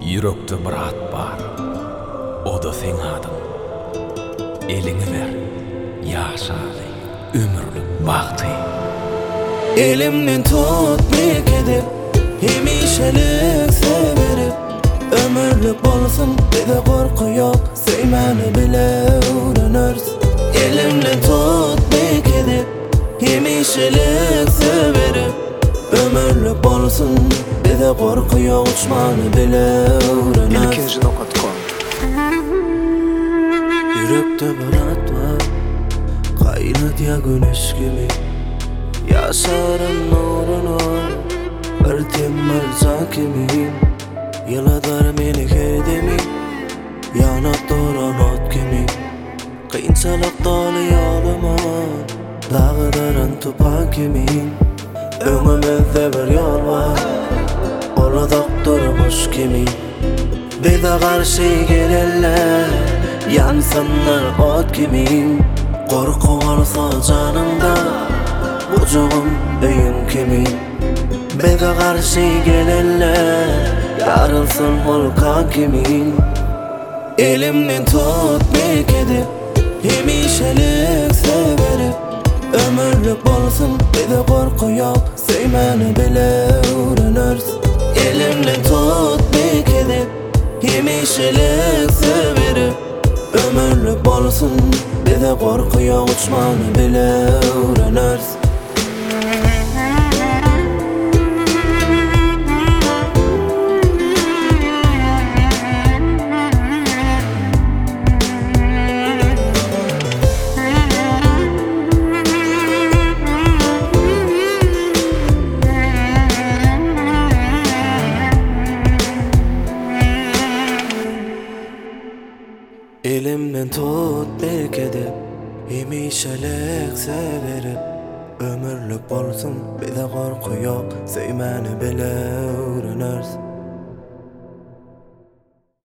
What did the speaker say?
Yürekde bir at bar, o da sen adın. Elini ver, yaşaly, ömürlük bagty. Elimden tut mekede, hemişelik severip. Ömürlük bolsun, bize korku yok, sevmeni bile öğrenirsin. Elimden tut mekede, hemişelik severip. Ömürlük bolsun, bize korku yok, uçmanı bile öğrenirsin. İlkinci.com Yürekte bir at var, kaynat ya güneş gibi. Yaşarın nurunu, örtem merza gibi. Yıladar meni kerdemi, yanat duran ot gibi. Kıyınçalık dolu yoluma, dağıdarın tupak gibi. Önümüzde bir yol var, ola doktormuş gibi. Bize karşı gelirler, yansınlar ot gibi. Korku olsa canımda, bucuğum öyüm kimi. Bize karşı gelirler, yarılsın volkan gibi. Elimden tut mekede, hemişelik severip. Ömürlük bolsun, bize korku yok, sevmeni bile öğrenirsin. Elimden tut mekede, hemişelik severip. Ömürlük bolsun, bize korku yok, uçmanı bile öğrenirsin. Elimden tut belkede, hemişelik severip. Ömürlük bolsun, bize korku yok, sevmeni bile öğrenirsin.